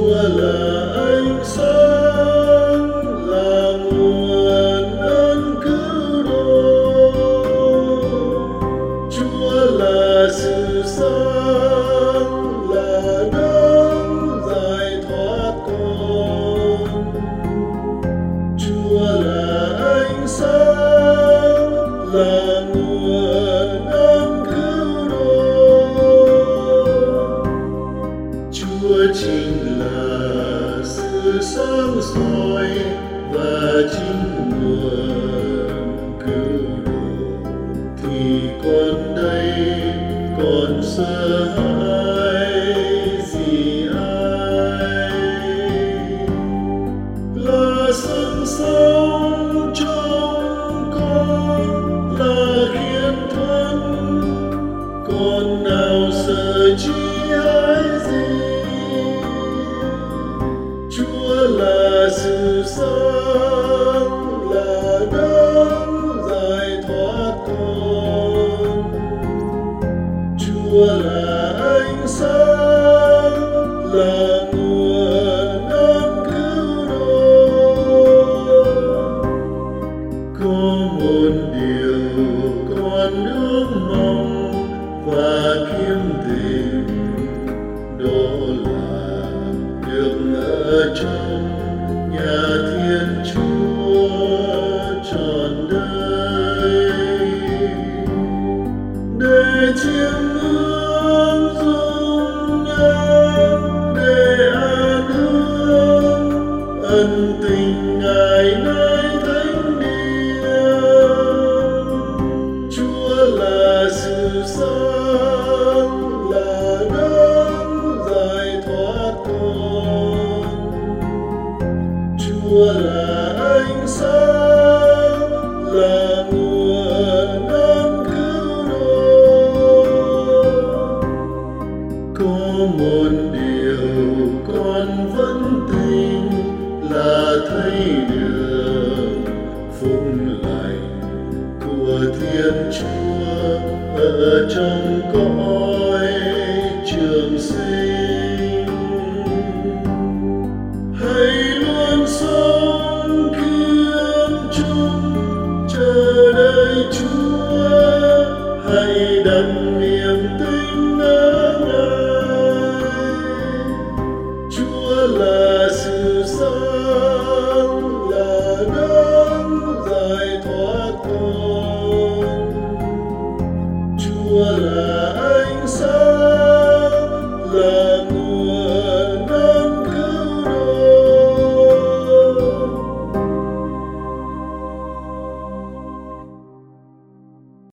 Chúa là ánh sáng, là nguồn ơn cứu độ. Chúa là sự sáng, là đấng giải thoát con. Chúa là ánh sáng, là nguồn ơn cứu độ. Chúa chính là sự sáng soi và chính nguồn cứu độ. Thì con đây còn sợ hãi gì ai? Là sự sống trong con, là khiên thân, con nào sợ chi hãi gì? Chúa là sự sáng, là đấng giải thoát con. Chúa là ánh sáng, là nguồn ơn cứu độ. Có một điều con ước mong và kiếm tìm, đó là được ở trong nhà Thiên Chúa trọn đời, để chiêm ngưỡng dung nhan, để an hưởng ân tình Ngài nơi thánh điện. Chúa là sự sáng, là đấng giải thoát con. Chúa là ánh sáng,